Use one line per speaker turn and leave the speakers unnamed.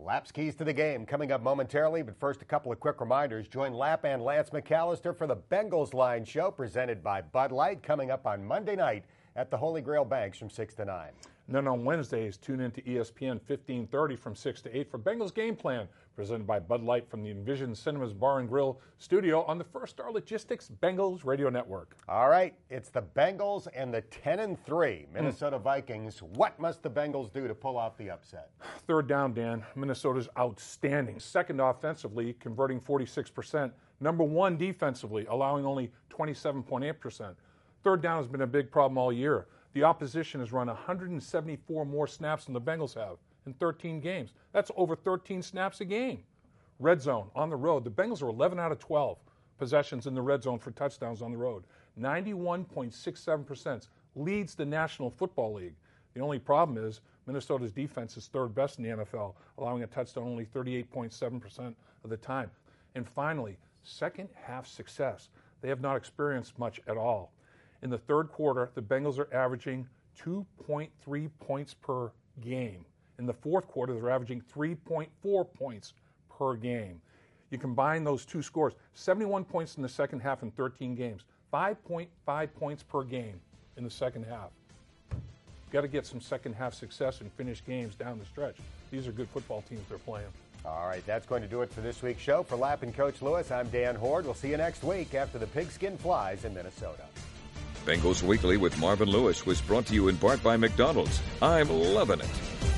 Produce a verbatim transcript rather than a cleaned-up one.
Lap's Keys to the Game coming up momentarily, but first a couple of quick reminders. Join Lap and Lance McAllister for the Bengals Line Show presented by Bud Light coming up on Monday night at the Holy Grail Banks from six to nine.
And then on Wednesdays, tune in to E S P N fifteen thirty from six to eight for Bengals Game Plan, presented by Bud Light from the Envision Cinemas Bar and Grill studio on the First Star Logistics Bengals Radio Network.
All right, it's the Bengals and the ten and three Minnesota mm. Vikings. What must the Bengals do to pull off the upset?
Third down, Dan. Minnesota's outstanding. Second offensively, converting forty-six percent. Number one defensively, allowing only twenty-seven point eight percent. Third down has been a big problem all year. The opposition has run one hundred seventy-four more snaps than the Bengals have in thirteen games. That's over thirteen snaps a game. Red zone, on the road. The Bengals are eleven out of twelve possessions in the red zone for touchdowns on the road. ninety-one point six seven percent leads the National Football League. The only problem is Minnesota's defense is third best in the N F L, allowing a touchdown only thirty-eight point seven percent of the time. And finally, second half success. They have not experienced much at all. In the third quarter, the Bengals are averaging two point three points per game. In the fourth quarter, they're averaging three point four points per game. You combine those two scores, seventy-one points in the second half in thirteen games, five point five points per game in the second half. Got to get some second half success and finish games down the stretch. These are good football teams they're playing.
All right, that's going to do it for this week's show. For Lap and Coach Lewis, I'm Dan Horde. We'll see you next week after the Pigskin flies in Minnesota.
Bengals Weekly with Marvin Lewis was brought to you in part by McDonald's. I'm loving it.